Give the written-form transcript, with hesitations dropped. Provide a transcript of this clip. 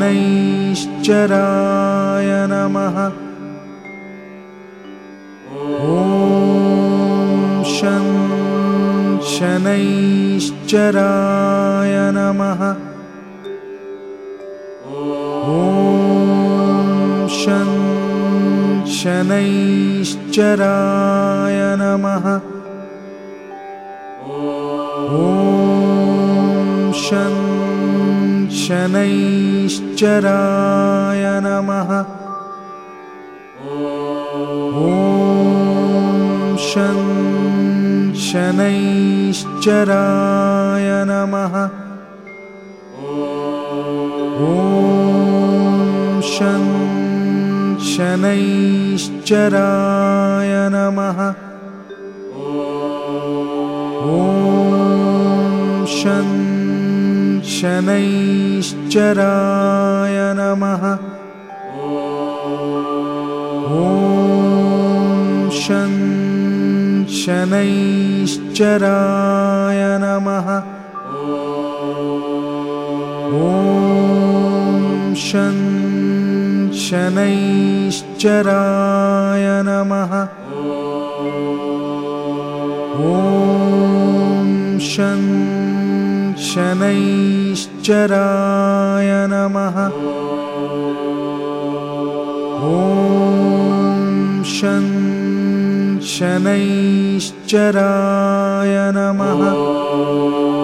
शनैश्चराय नमः। ॐ शं शनैश्चराय नमः। ॐ शं शनैश्चराय नमः। ॐ शं शनैश्चराय नमः। ॐ शं शनैश्चराय नमः। ॐ शं शनैश्चराय नमः। ॐ शं शनैश्चराय नमः। ॐ शं शनैश्चराय नमः। ॐ शं शनैश्चराय नमः। ॐ शं शनैश्चराय नमः। ॐ शं शनैश्चराय नमः।